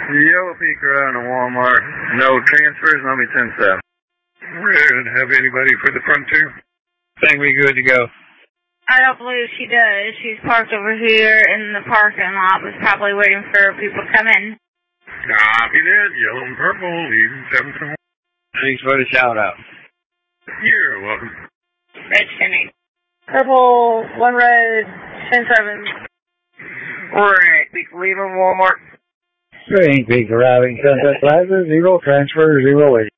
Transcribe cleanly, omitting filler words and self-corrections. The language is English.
Yellow Peak around to Walmart. No transfers, let me 10-7. Red, have anybody for the Frontier? Think we good to go. I don't believe she does. She's parked over here in the parking lot. Was probably waiting for people to come in. Copy that. Yellow and purple, leaving 7-1. Thanks for the shout out. You're welcome. Red 10-8. Purple, 1 red, 10-7. Right, Peak leaving Walmart. Green Peak arriving, Sunset Plaza, 0 transfer, 0 8.